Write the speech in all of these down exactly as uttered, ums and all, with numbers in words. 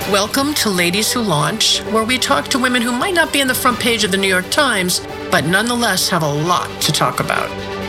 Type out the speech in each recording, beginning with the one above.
Welcome to Ladies Who Launch, where we talk to women who might not be in the front page of the New York Times, but nonetheless have a lot to talk about.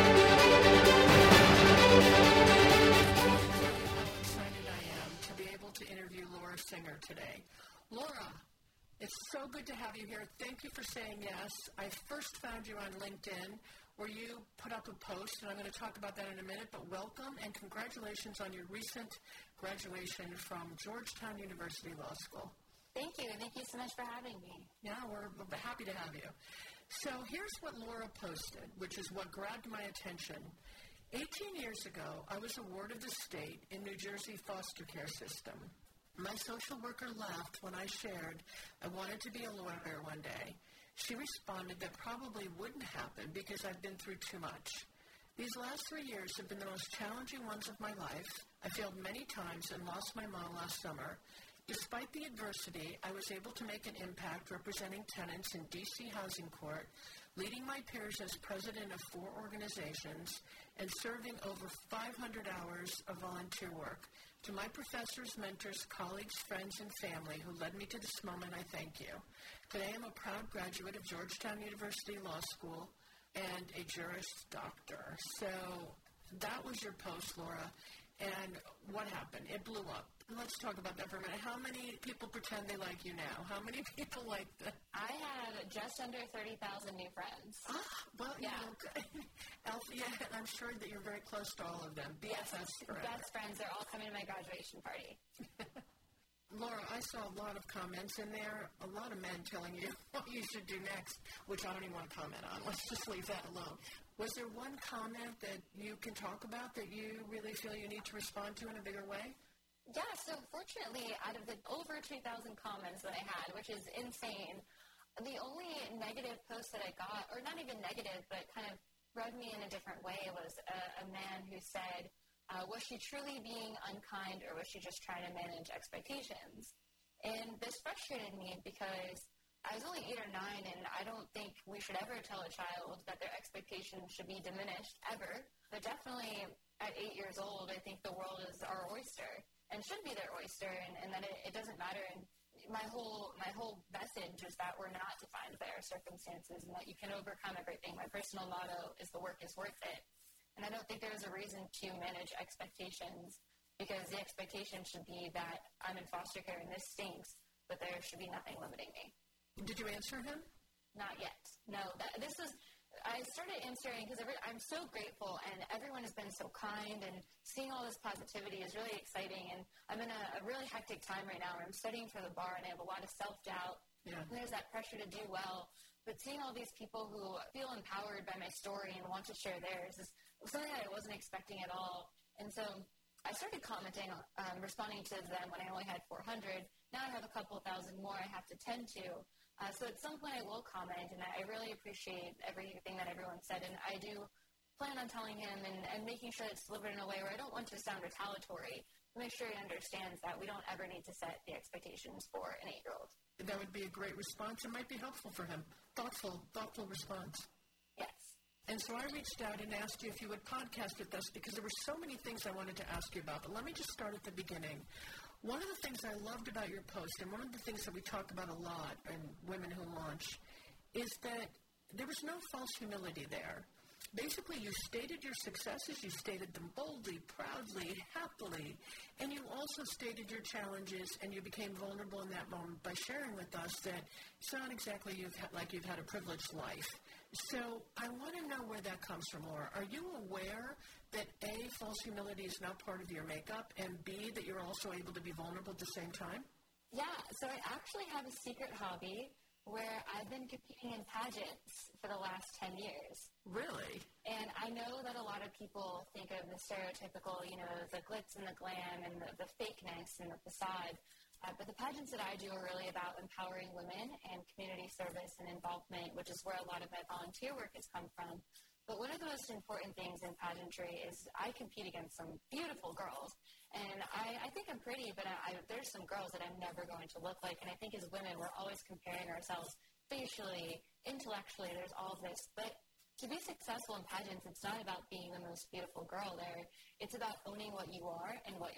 Excited I am to be able to interview Laura Singer today. Laura, it's so good to have you here. Thank you for saying yes. I first found you on LinkedIn, where you put up a post, and I'm going to talk about that in a minute, but welcome and congratulations on your recent graduation from Georgetown University Law School. Thank you. Thank you so much for having me. Yeah, we're happy to have you. So here's what Laura posted, which is what grabbed my attention. eighteen years ago, I was a ward of the state in New Jersey foster care system. My social worker laughed when I shared I wanted to be a lawyer one day. She responded that probably wouldn't happen because I've been through too much. These last three years have been the most challenging ones of my life. I failed many times and lost my mom last summer. Despite the adversity, I was able to make an impact representing tenants in D C Housing Court, leading my peers as president of four organizations, and serving over five hundred hours of volunteer work. To my professors, mentors, colleagues, friends, and family who led me to this moment, I thank you. Today, I'm a proud graduate of Georgetown University Law School and a Juris Doctor. So that was your post, Laura. And what happened? It blew up. Let's talk about that for a minute. How many people pretend they like you now? How many people like that? I had just under thirty thousand new friends. Ah, well, yeah. You know, Alf, yeah, I'm sure that you're very close to all of them. B F Fs forever. Best friends. They're all coming to my graduation party. Laura, I saw a lot of comments in there, a lot of men telling you what you should do next, which I don't even want to comment on. Let's just leave that alone. Was there one comment that you can talk about that you really feel you need to respond to in a bigger way? Yeah, so fortunately, out of the over two thousand comments that I had, which is insane, the only negative post that I got, or not even negative, but kind of rubbed me in a different way, was a, a man who said, Uh, was she truly being unkind, or was she just trying to manage expectations? And this frustrated me because I was only eight or nine, and I don't think we should ever tell a child that their expectations should be diminished, ever. But definitely at eight years old, I think the world is our oyster, and should be their oyster, and, and that it, it doesn't matter. And my whole my whole message is that we're not defined by our circumstances, and that you can overcome everything. My personal motto is the work is worth it. And I don't think there's a reason to manage expectations, because the expectation should be that I'm in foster care and this stinks, but there should be nothing limiting me. Did you answer him? Not yet. No. That, this is, I started answering because I'm so grateful, and everyone has been so kind, and seeing all this positivity is really exciting. And I'm in a, a really hectic time right now where I'm studying for the bar, and I have a lot of self-doubt. Yeah. And there's that pressure to do well. But seeing all these people who feel empowered by my story and want to share theirs is something that I wasn't expecting at all. And so I started commenting, um, responding to them when I only had four hundred. Now I have a couple thousand more I have to tend to. Uh, so at some point I will comment, and I really appreciate everything that everyone said. And I do plan on telling him and, and making sure it's delivered in a way where I don't want to sound retaliatory, to make sure he understands that we don't ever need to set the expectations for an eight-year-old. That would be a great response. It might be helpful for him. Thoughtful, thoughtful response. Yes. And so I reached out and asked you if you would podcast with us, because there were so many things I wanted to ask you about. But let me just start at the beginning. One of the things I loved about your post, and one of the things that we talk about a lot in Women Who Launch, is that there was no false humility there. Basically, you stated your successes, you stated them boldly, proudly, happily, and you also stated your challenges, and you became vulnerable in that moment by sharing with us that it's not exactly you've had, like you've had a privileged life. So I want to know where that comes from, Laura. Are you aware that A, false humility is not part of your makeup, and B, that you're also able to be vulnerable at the same time? Yeah, so I actually have a secret hobby where I've been competing in pageants for the last ten years. Really? And I know that a lot of people think of the stereotypical, you know, the glitz and the glam and the, the fakeness and the facade. Uh, but the pageants that I do are really about empowering women and community service and involvement, which is where a lot of my volunteer work has come from. But one of the most important things in pageantry is I compete against some beautiful girls. And I, I think I'm pretty, but I, I, there's some girls that I'm never going to look like. And I think as women, we're always comparing ourselves facially, intellectually. There's all of this. But to be successful in pageants, it's not about being the most beautiful girl there. It's about owning what you are and what you're not.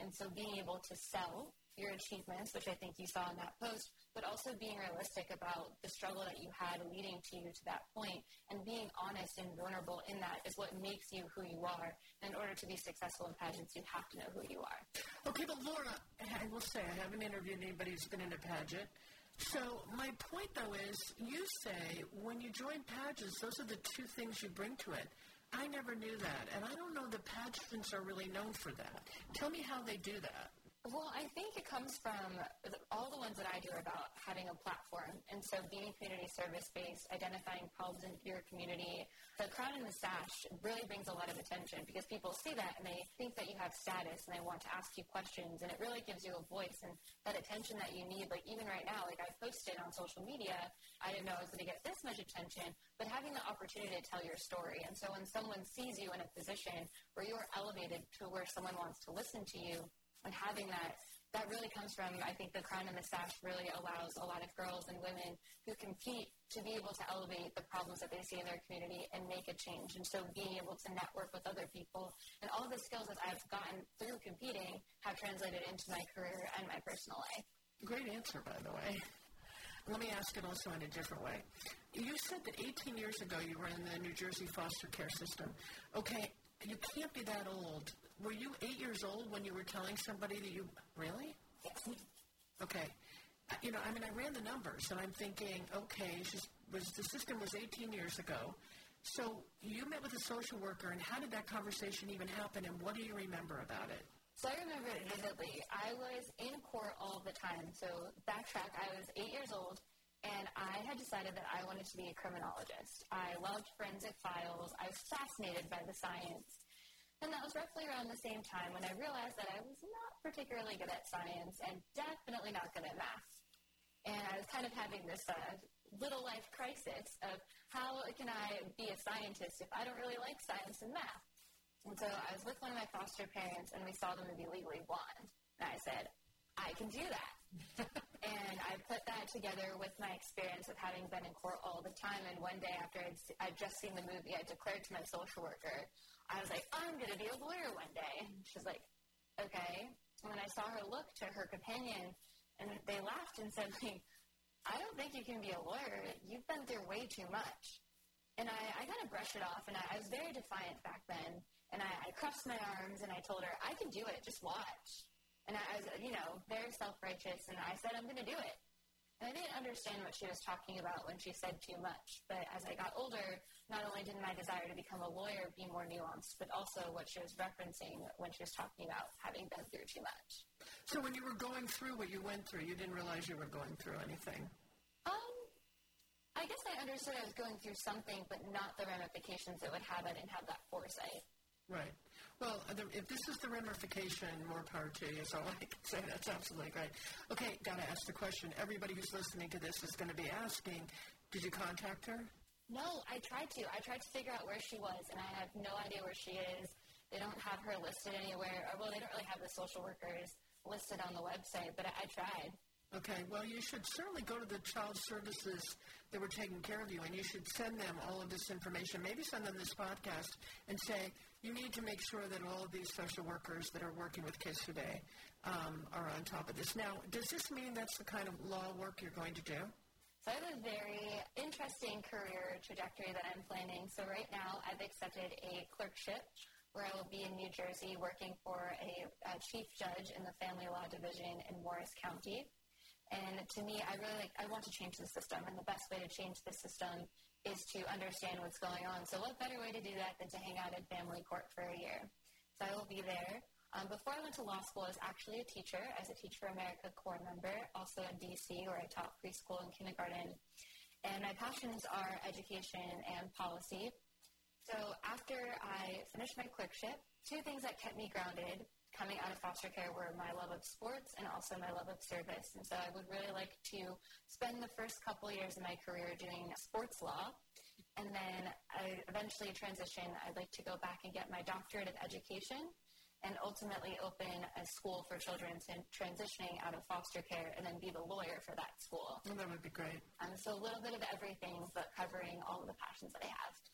And so being able to sell your achievements, which I think you saw in that post, but also being realistic about the struggle that you had leading to you to that point, and being honest and vulnerable in that is what makes you who you are. And in order to be successful in pageants, you have to know who you are. Okay, but Laura, I will say, I haven't interviewed anybody who's been in a pageant. So my point, though, is you say when you join pageants, those are the two things you bring to it. I never knew that, and I don't know that pageants are really known for that. Tell me how they do that. Well, I think it comes from all the ones that I do are about having a platform. And so being community service-based, identifying problems in your community. The crown and the sash really brings a lot of attention because people see that and they think that you have status and they want to ask you questions. And it really gives you a voice and that attention that you need. Like even right now, like I posted on social media, I didn't know I was going to get this much attention, but having the opportunity to tell your story. And so when someone sees you in a position where you are elevated to where someone wants to listen to you, and having that, that really comes from, I think the crown and the sash really allows a lot of girls and women who compete to be able to elevate the problems that they see in their community and make a change. And so being able to network with other people and all the skills that I've gotten through competing have translated into my career and my personal life. Great answer, by the way. Let me ask it also in a different way. You said that eighteen years ago you were in the New Jersey foster care system. Okay, you can't be that old. Were you eight years old when you were telling somebody that you, really? Okay. You know, I mean, I ran the numbers, and I'm thinking, okay, she's, was the system was eighteen years ago. So you met with a social worker, and how did that conversation even happen, and what do you remember about it? So I remember it vividly. I was in court all the time. So backtrack, I was eight years old, and I had decided that I wanted to be a criminologist. I loved forensic files. I was fascinated by the science. And that was roughly around the same time when I realized that I was not particularly good at science and definitely not good at math. And I was kind of having this uh, little life crisis of how can I be a scientist if I don't really like science and math? And so I was with one of my foster parents, and we saw the movie Legally Blonde. And I said, I can do that. And I put that together with my experience of having been in court all the time. And one day after I'd, I'd just seen the movie, I declared to my social worker, I was like, I'm going to be a lawyer one day. She's like, okay. And when I saw her look to her companion, and they laughed and said, like, I don't think you can be a lawyer. You've been through way too much. And I, I kind of brushed it off, and I, I was very defiant back then. And I, I crossed my arms, and I told her, I can do it. Just watch. And I, I was, you know, very self-righteous, and I said, I'm going to do it. And I didn't understand what she was talking about when she said too much. But as I got older, not only did my desire to become a lawyer be more nuanced, but also what she was referencing when she was talking about having been through too much. So when you were going through what you went through, you didn't realize you were going through anything? Um, I guess I understood I was going through something, but not the ramifications it would have. I didn't have that foresight. Right. Well, the, if this is the ramification, more power to you, is all I can say. That's absolutely right. Okay, got to ask the question. Everybody who's listening to this is going to be asking, did you contact her? No, I tried to. I tried to figure out where she was, and I have no idea where she is. They don't have her listed anywhere. Or, well, they don't really have the social workers listed on the website, but I, I tried. Okay, well, you should certainly go to the child services that were taking care of you, and you should send them all of this information. Maybe send them this podcast and say, you need to make sure that all of these social workers that are working with kids today um, are on top of this. Now, does this mean that's the kind of law work you're going to do? So I have a very interesting career trajectory that I'm planning. So right now, I've accepted a clerkship where I will be in New Jersey working for a, a chief judge in the Family Law Division in Morris County. And to me, I really like, I want to change the system, and the best way to change the system is to understand what's going on. So what better way to do that than to hang out in family court for a year? So I will be there. Um, before I went to law school, I was actually a teacher. I was a Teach for America Corps member, also in D C, where I taught preschool and kindergarten. And my passions are education and policy. So after I finished my clerkship, two things that kept me grounded coming out of foster care were my love of sports and also my love of service. And so I would really like to spend the first couple years of my career doing sports law. And then I eventually transition. I'd like to go back and get my doctorate of education and ultimately open a school for children transitioning out of foster care and then be the lawyer for that school. Well, that would be great. Um, so a little bit of everything, but covering all of the passions that I have.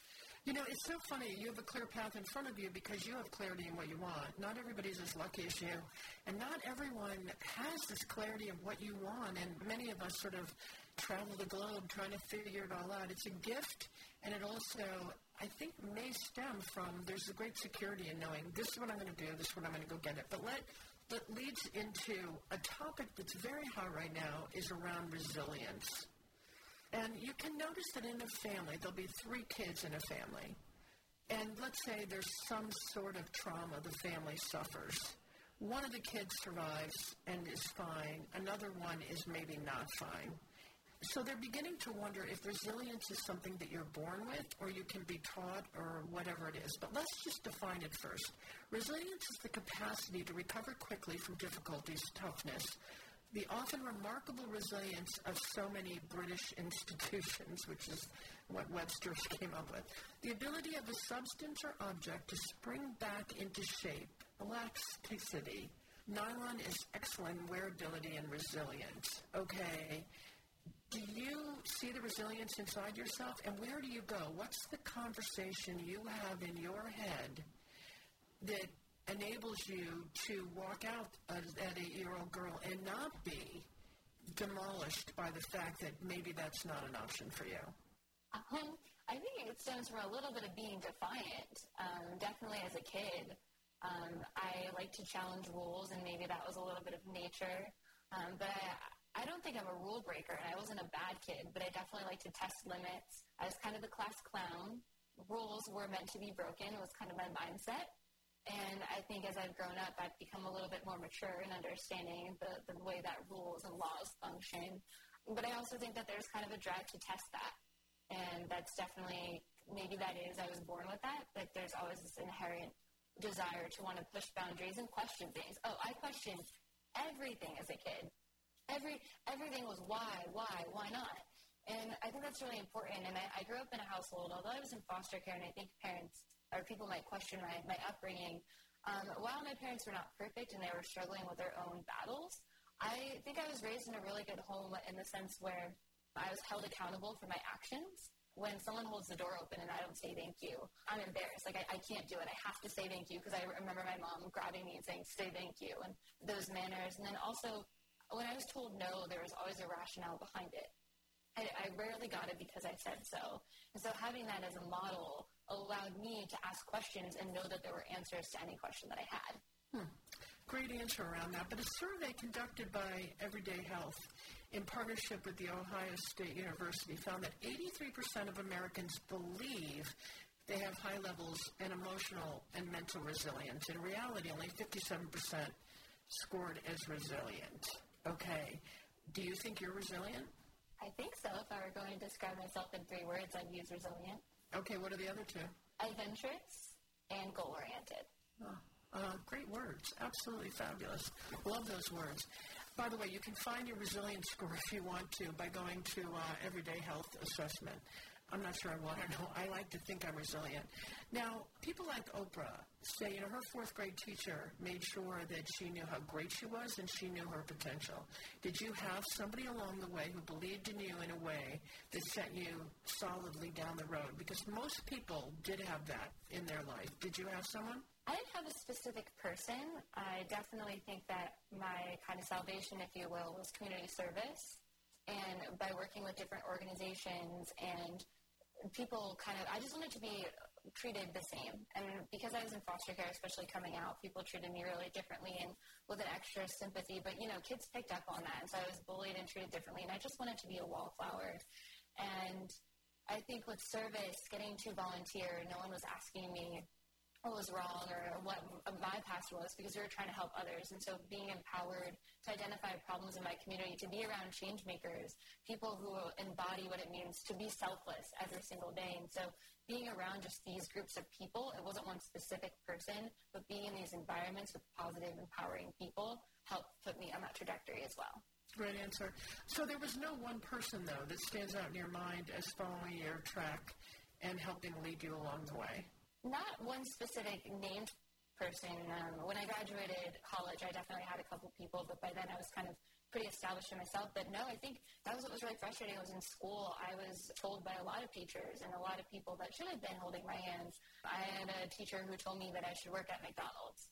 You know, it's so funny. You have a clear path in front of you because you have clarity in what you want. Not everybody's as lucky as you. And not everyone has this clarity of what you want. And many of us sort of travel the globe trying to figure it all out. It's a gift, and it also, I think, may stem from there's a great security in knowing this is what I'm going to do, this is what I'm going to go get it. But let that leads into a topic that's very hot right now is around resilience. And you can notice that in a family, there'll be three kids in a family. And let's say there's some sort of trauma the family suffers. One of the kids survives and is fine. Another one is maybe not fine. So they're beginning to wonder if resilience is something that you're born with or you can be taught or whatever it is. But let's just define it first. Resilience is the capacity to recover quickly from difficulties, toughness, the often remarkable resilience of so many British institutions, which is what Webster came up with. The ability of a substance or object to spring back into shape, elasticity. Nylon is excellent in wearability and resilience. Okay. Do you see the resilience inside yourself? And where do you go? What's the conversation you have in your head that enables you to walk out as an eight-year-old girl and not be demolished by the fact that maybe that's not an option for you? Um, I think it stems from a little bit of being defiant. Um, definitely as a kid, um, I like to challenge rules, and maybe that was a little bit of nature. Um, but I, I don't think I'm a rule breaker, and I wasn't a bad kid, but I definitely like to test limits. I was kind of the class clown. Rules were meant to be broken. It was kind of my mindset. And I think as I've grown up, I've become a little bit more mature in understanding the, the way that rules and laws function. But I also think that there's kind of a drive to test that. And that's definitely, maybe that is, I was born with that. Like there's always this inherent desire to want to push boundaries and question things. Oh, I questioned everything as a kid. Every Everything was why, why, why not? And I think that's really important. And I, I grew up in a household, although I was in foster care, and I think parents or people might question my, my upbringing. Um, while my parents were not perfect and they were struggling with their own battles, I think I was raised in a really good home in the sense where I was held accountable for my actions. When someone holds the door open and I don't say thank you, I'm embarrassed. Like, I, I can't do it. I have to say thank you because I remember my mom grabbing me and saying, say thank you, and those manners. And then also, when I was told no, there was always a rationale behind it. I, I rarely got it because I said so. And so having that as a model allowed me to ask questions and know that there were answers to any question that I had. Hmm. Great answer around that. But a survey conducted by Everyday Health in partnership with the Ohio State University found that eighty-three percent of Americans believe they have high levels in emotional and mental resilience. In reality, only fifty-seven percent scored as resilient. Okay. Do you think you're resilient? I think so. If I were going to describe myself in three words, I'd use resilient. Okay, what are the other two? Adventurous and goal-oriented. Oh, uh, great words. Absolutely fabulous. Love those words. By the way, you can find your resilience score if you want to by going to uh, Everyday Health Assessment. I'm not sure I want to know. I like to think I'm resilient. Now, people like Oprah say, you know, her fourth grade teacher made sure that she knew how great she was and she knew her potential. Did you have somebody along the way who believed in you in a way that set you solidly down the road? Because most people did have that in their life. Did you have someone? I didn't have a specific person. I definitely think that my kind of salvation, if you will, was community service. And by working with different organizations and people kind of, I just wanted to be treated the same. And because I was in foster care, especially coming out, people treated me really differently and with an extra sympathy. But, you know, kids picked up on that. And so I was bullied and treated differently. And I just wanted to be a wallflower. And I think with service, getting to volunteer, no one was asking me what was wrong or what my past was because we were trying to help others. And so being empowered to identify problems in my community, to be around change makers, people who embody what it means to be selfless every single day. And so being around just these groups of people, it wasn't one specific person, but being in these environments with positive, empowering people helped put me on that trajectory as well. Great answer. So there was no one person, though, that stands out in your mind as following your track and helping lead you along the way? Not one specific named person. Um, when I graduated college, I definitely had a couple people, but by then I was kind of pretty established in myself. But no, I think that was what was really frustrating. I was in school. I was told by a lot of teachers and a lot of people that should have been holding my hands. I had a teacher who told me that I should work at McDonald's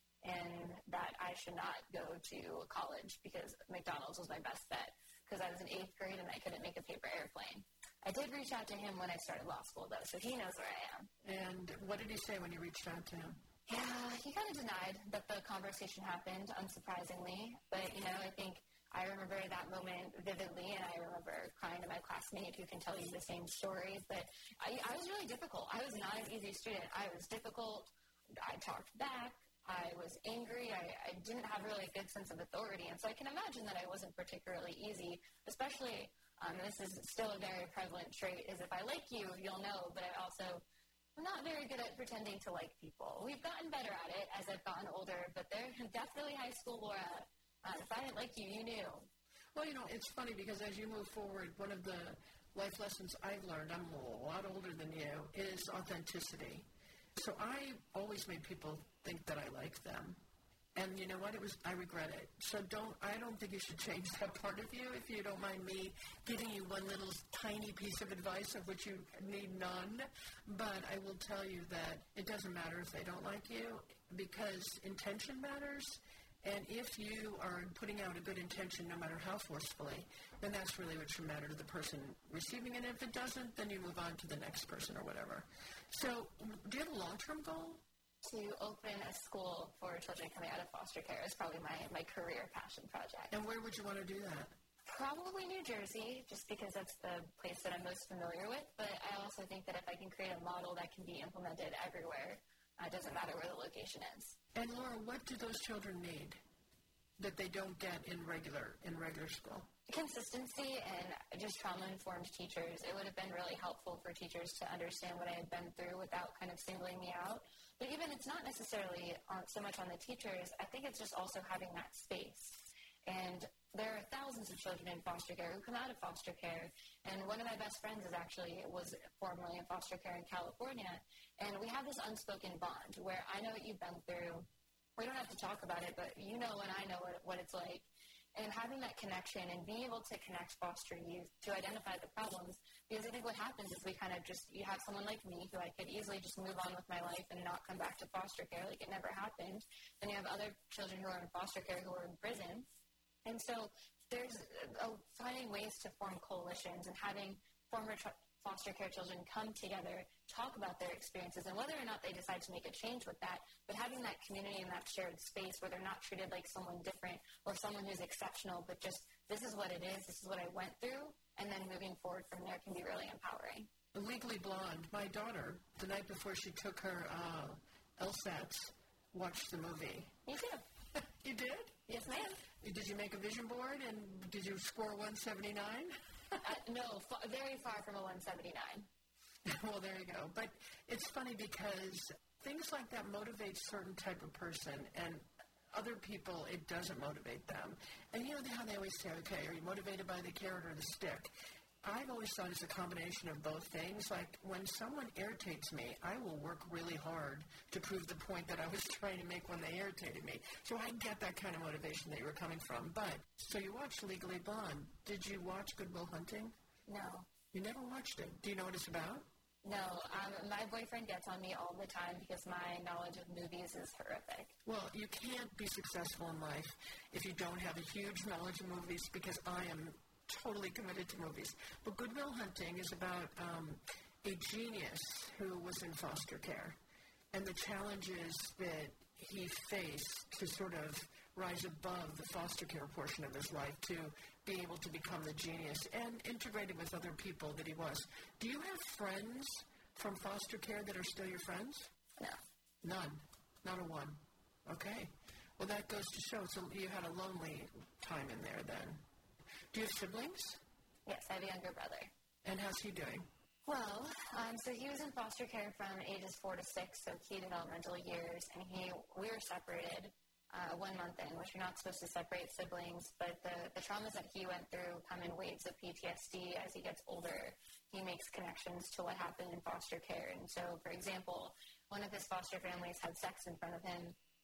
and that I should not go to college because McDonald's was my best bet because I was in eighth grade and I couldn't make a paper airplane. I did reach out to him when I started law school, though, so he knows where I am. And what did he say when you reached out to him? Yeah, he kind of denied that the conversation happened, unsurprisingly. But, you know, I think I remember that moment vividly, and I remember crying to my classmate who can tell you the same story. But I, I was really difficult. I was not an easy student. I was difficult. I talked back. I was angry. I, I didn't have really a good sense of authority. And so I can imagine that I wasn't particularly easy, especially, um, this is still a very prevalent trait, is if I like you, you'll know. But I also I'm not very good at pretending to like people. We've gotten better at it as I've gotten older, but they're definitely high school Laura. Uh, if I didn't like you, you knew. Well, you know, it's funny because as you move forward, one of the life lessons I've learned, I'm a lot older than you, is authenticity. So I always made people think that I like them. And you know what? It was I regret it. So don't I don't think you should change that part of you if you don't mind me giving you one little tiny piece of advice of which you need none. But I will tell you that it doesn't matter if they don't like you because intention matters. And if you are putting out a good intention, no matter how forcefully, then that's really what should matter to the person receiving it. And if it doesn't, then you move on to the next person or whatever. So do you have a long-term goal? To open a school for children coming out of foster care is probably my, my career passion project. And where would you want to do that? Probably New Jersey, just because that's the place that I'm most familiar with. But I also think that if I can create a model that can be implemented everywhere, uh, it doesn't matter where the location is. And Laura, what do those children need that they don't get in regular in regular school? Consistency and just trauma-informed teachers. It would have been really helpful for teachers to understand what I had been through without kind of singling me out. But even it's not necessarily on, so much on the teachers. I think it's just also having that space. And there are thousands of children in foster care who come out of foster care. And one of my best friends is actually was formerly in foster care in California. And we have this unspoken bond where I know what you've been through. We don't have to talk about it, but you know and I know what, what it's like. And having that connection and being able to connect foster youth to identify the problems, because I think what happens is we kind of just, you have someone like me who I could easily just move on with my life and not come back to foster care, like it never happened. Then you have other children who are in foster care who are in prison. And so there's uh, finding ways to form coalitions and having former tr- foster care children come together, talk about their experiences, and whether or not they decide to make a change with that, but having that community and that shared space where they're not treated like someone different or someone who's exceptional, but just this is what it is, this is what I went through, and then moving forward from there can be really empowering. Legally Blonde, my daughter, the night before she took her uh, LSATs, watched the movie. Me too. You did? Yes, ma'am. Did you make a vision board, and did you score one seventy-nine? uh, no, f- very far from a one seventy-nine. Well, there you go. But it's funny because things like that motivate certain type of person, and other people, it doesn't motivate them. And you know how they always say, okay, are you motivated by the carrot or the stick? I've always thought it's a combination of both things. Like, when someone irritates me, I will work really hard to prove the point that I was trying to make when they irritated me. So I get that kind of motivation that you were coming from. But, so you watched Legally Blonde. Did you watch Good Will Hunting? No. You never watched it. Do you know what it's about? No. Um, my boyfriend gets on me all the time because my knowledge of movies is horrific. Well, you can't be successful in life if you don't have a huge knowledge of movies, because I am totally committed to movies. But Good Will Hunting is about um, a genius who was in foster care, and the challenges that he faced to sort of rise above the foster care portion of his life to be able to become the genius and integrated with other people that he was. Do you have friends from foster care that are still your friends? No. None. Not a one. Okay. Well, that goes to show so you had a lonely time in there then. Do you have siblings? Yes, I have a younger brother. And how's he doing? Well, um, so he was in foster care from ages four to six, so key developmental years, and he we were separated uh, one month in, which you're not supposed to separate siblings, but the, the traumas that he went through come in waves of P T S D as he gets older. He makes connections to what happened in foster care, and so, for example, one of his foster families had sex in front of him,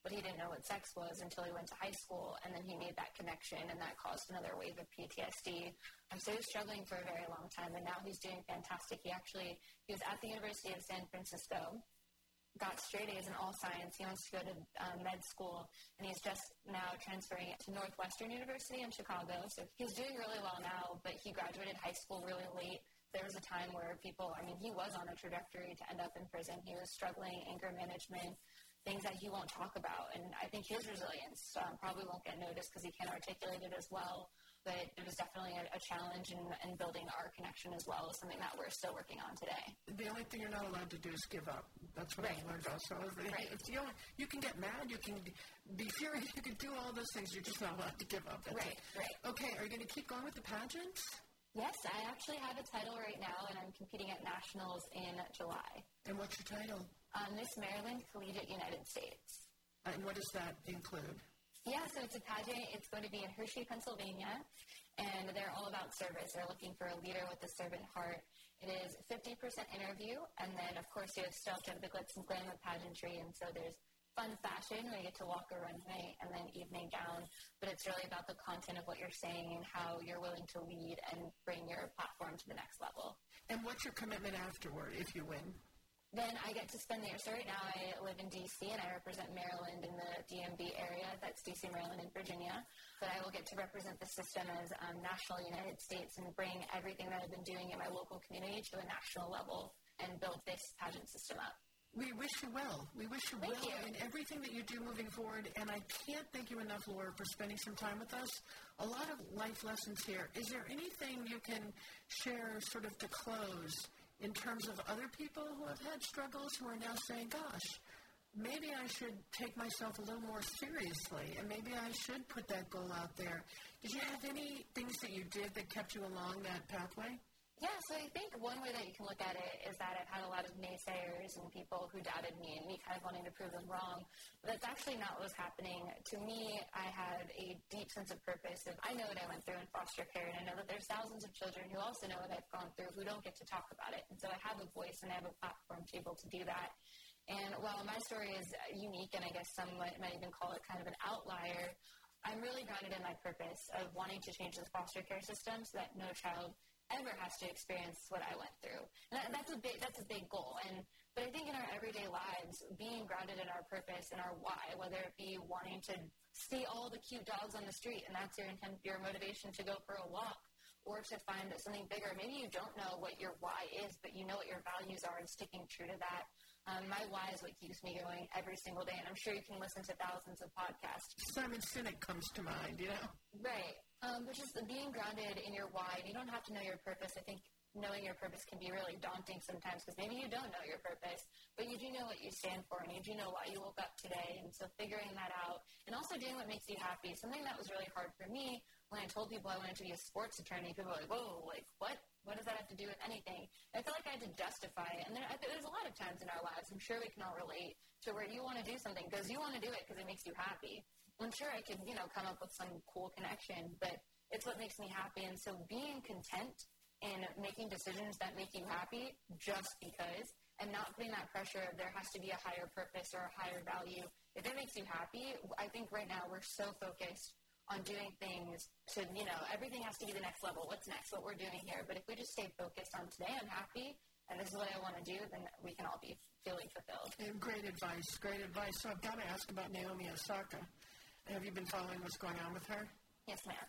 but he didn't know what sex was until he went to high school, and then he made that connection, and that caused another wave of P T S D. Um, so he was struggling for a very long time, and now he's doing fantastic. He actually, he was at the University of San Francisco, got straight A's in all science. He wants to go to um, med school, and he's just now transferring it to Northwestern University in Chicago. So he's doing really well now, but he graduated high school really late. There was a time where people, I mean, he was on a trajectory to end up in prison. He was struggling, anger management, things that he won't talk about. And I think his resilience um, probably won't get noticed because he can't articulate it as well. But it was definitely a, a challenge in, in building our connection as well, is something that we're still working on today. The only thing you're not allowed to do is give up. That's what right. I learned also. Right. It's the only, you can get mad, you can be furious, you can do all those things. You're just not allowed to give up. That's right, it. right. Okay, are you going to keep going with the pageants? Yes, I actually have a title right now, and I'm competing at Nationals in July. And what's your title? Um, Miss Maryland Collegiate United States. Uh, and what does that include? Yeah, so it's a pageant. It's going to be in Hershey, Pennsylvania, and they're all about service. They're looking for a leader with a servant heart. It is fifty percent interview, and then, of course, you have still have to have the glitz and glam of pageantry, and so there's fun fashion where you get to walk a runway, and then evening gown, but it's really about the content of what you're saying and how you're willing to lead and bring your platform to the next level. And what's your commitment afterward if you win? Then I get to spend the year. So right now I live in D C and I represent Maryland in the D M V area. That's D C, Maryland, and Virginia. But I will get to represent the system as um, national United States and bring everything that I've been doing in my local community to a national level and build this pageant system up. We wish you well. We wish you thank well you. in everything that you do moving forward. And I can't thank you enough, Laura, for spending some time with us. A lot of life lessons here. Is there anything you can share sort of to close in terms of other people who have had struggles who are now saying, gosh, maybe I should take myself a little more seriously and maybe I should put that goal out there? Did you have any things that you did that kept you along that pathway? Yeah, so I think one way that you can look at it is that I've had a lot of naysayers and people who doubted me and me kind of wanting to prove them wrong. But that's actually not what was happening. To me, I have a deep sense of purpose. If I know what I went through in foster care, and I know that there's thousands of children who also know what I've gone through who don't get to talk about it. And so I have a voice and I have a platform to be able to do that. And while my story is unique, and I guess some might, might even call it kind of an outlier, I'm really grounded in my purpose of wanting to change the foster care system so that no child ever has to experience what I went through. And that, that's a big that's a big goal. And but I think in our everyday lives, being grounded in our purpose and our why, whether it be wanting to see all the cute dogs on the street and that's your intent, your motivation to go for a walk, or to find something bigger. Maybe you don't know what your why is, but you know what your values are and sticking true to that. Um, my why is what keeps me going every single day, and I'm sure you can listen to thousands of podcasts. Simon Sinek comes to mind, you know? Right. Um, but just being grounded in your why, you don't have to know your purpose. I think knowing your purpose can be really daunting sometimes because maybe you don't know your purpose, but you do know what you stand for and you do know why you woke up today. And so figuring that out and also doing what makes you happy. Something that was really hard for me when I told people I wanted to be a sports attorney, people were like, whoa, like what? What does that have to do with anything? And I felt like I had to justify it. And there, I, there's a lot of times in our lives, I'm sure we can all relate, to where you want to do something because you want to do it because it makes you happy. I'm sure I could, you know, come up with some cool connection, but it's what makes me happy. And so being content in making decisions that make you happy just because, and not putting that pressure of there has to be a higher purpose or a higher value. If it makes you happy, I think right now we're so focused on doing things to, you know, everything has to be the next level. What's next? What we're doing here. But if we just stay focused on today, I'm happy, and this is what I want to do, then we can all be feeling fulfilled. And great advice, great advice. So I've got to ask about Naomi Osaka. Have you been following what's going on with her? Yes, ma'am.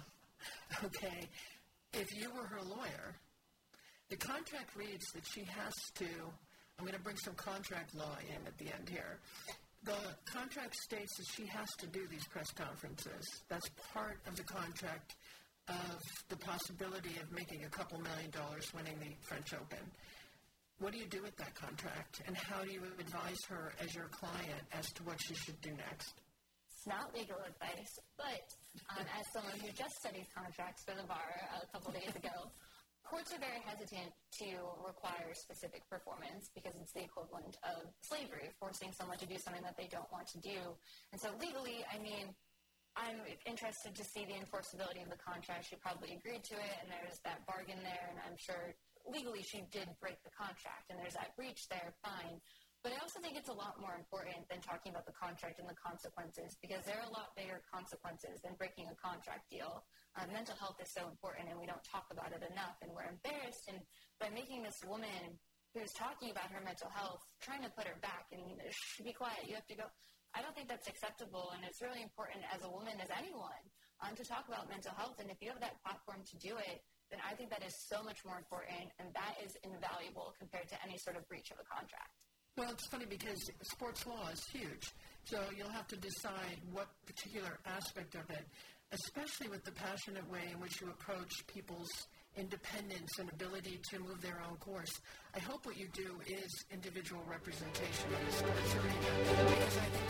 Okay. If you were her lawyer, the contract reads that she has to, I'm going to bring some contract law in at the end here. The contract states that she has to do these press conferences. That's part of the contract of the possibility of making a couple million dollars winning the French Open. What do you do with that contract, and how do you advise her as your client as to what she should do next? It's not legal advice, but um, as someone who just studied contracts for the bar a couple days ago, courts are very hesitant to require specific performance because it's the equivalent of slavery, forcing someone to do something that they don't want to do. And so legally, I mean, I'm interested to see the enforceability of the contract. She probably agreed to it, and there's that bargain there, and I'm sure legally she did break the contract, and there's that breach there, fine. But I also think it's a lot more important than talking about the contract and the consequences, because there are a lot bigger consequences than breaking a contract deal. Um, mental health is so important, and we don't talk about it enough, and we're embarrassed. And by making this woman who's talking about her mental health, trying to put her back and shh, be quiet, you have to go, I don't think that's acceptable, and it's really important as a woman, as anyone, um, to talk about mental health. And if you have that platform to do it, then I think that is so much more important, and that is invaluable compared to any sort of breach of a contract. Well, it's funny because sports law is huge, so you'll have to decide what particular aspect of it, especially with the passionate way in which you approach people's independence and ability to move their own course. I hope what you do is individual representation in the sports arena, because I think